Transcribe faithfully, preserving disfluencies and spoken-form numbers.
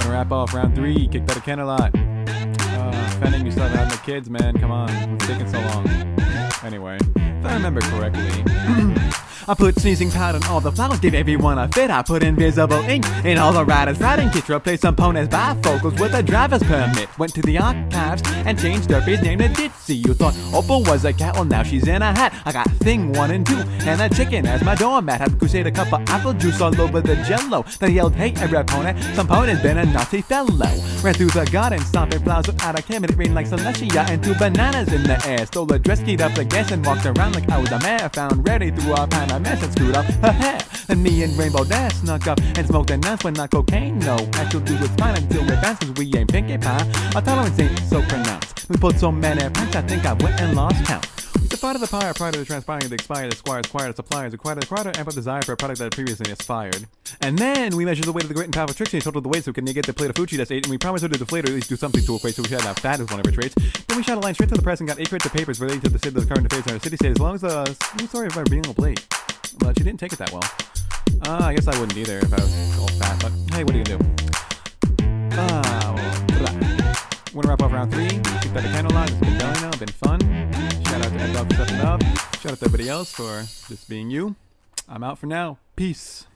Gonna wrap off round three. Kicked out of Candlelight. Uh, Fenning, you still haven't had the kids, man. Come on. It's taking so long. Anyway, if I remember correctly. I put sneezing powder on all the flowers, gave everyone a fit. I put invisible ink in all the writers' writing kits. Replaced some ponies bifocals with a driver's permit. Went to the archives and changed Derpy's name to Ditzy. You thought Opal was a cat, well now she's in a hat. I got Thing one and two and a chicken as my doormat. Had Crusade a cup of apple juice all over the jello. Then I yelled, hey every pony, some pony's been a naughty fellow. Ran through the garden, stomping flowers without a camera. It rained like Celestia and two bananas in the air. Stole a dress, keyed up the gas and walked around like I was a mare. Found Ready through a pan of mess and screwed up her hair. And me and Rainbow Dash snuck up and smoked a nuts when not cocaine. No, actual do was fine until we bounce cause we ain't Pinkie Pie. Our tolerance ain't so pronounced. We put so many pranks, I think I went and lost count. We supplied the pyre prior to the transpiring, the expired, the squires, acquired, the suppliers, acquired, the acquired, ample desire for a product that had previously aspired. And then we measured the weight of the great and powerful Trixie and totaled the weight so we could negate the plate of food she just ate, and we promised her to deflate or at least do something to equate so she had enough fat as one of her traits. Then we shot a line straight to the press and got eight crates of papers relating to the state of the current affairs in our city state as long as the smooth story of our being a plate. But she didn't take it that well. Uh, I guess I wouldn't either if I was all fat, but hey, what are you gonna do? Ah, well, blah. Wanna wrap up round three? Keep that a Candlelight. It's been going now, been fun. Shout out to Ed Dog for stepping up. Shout out to everybody else for just being you. I'm out for now. Peace.